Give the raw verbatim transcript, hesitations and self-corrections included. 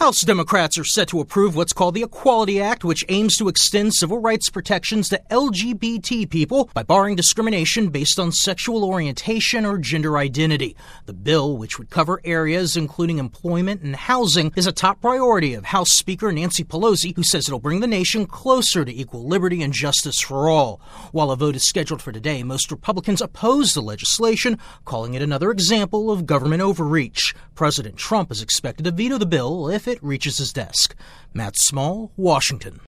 House Democrats are set to approve what's called the Equality Act, which aims to extend civil rights protections to L G B T people by barring discrimination based on sexual orientation or gender identity. The bill, which would cover areas including employment and housing, is a top priority of House Speaker Nancy Pelosi, who says it'll bring the nation closer to equal liberty and justice for all. While a vote is scheduled for today, most Republicans oppose the legislation, calling it another example of government overreach. President Trump is expected to veto the bill if it reaches his desk. Matt Small, Washington.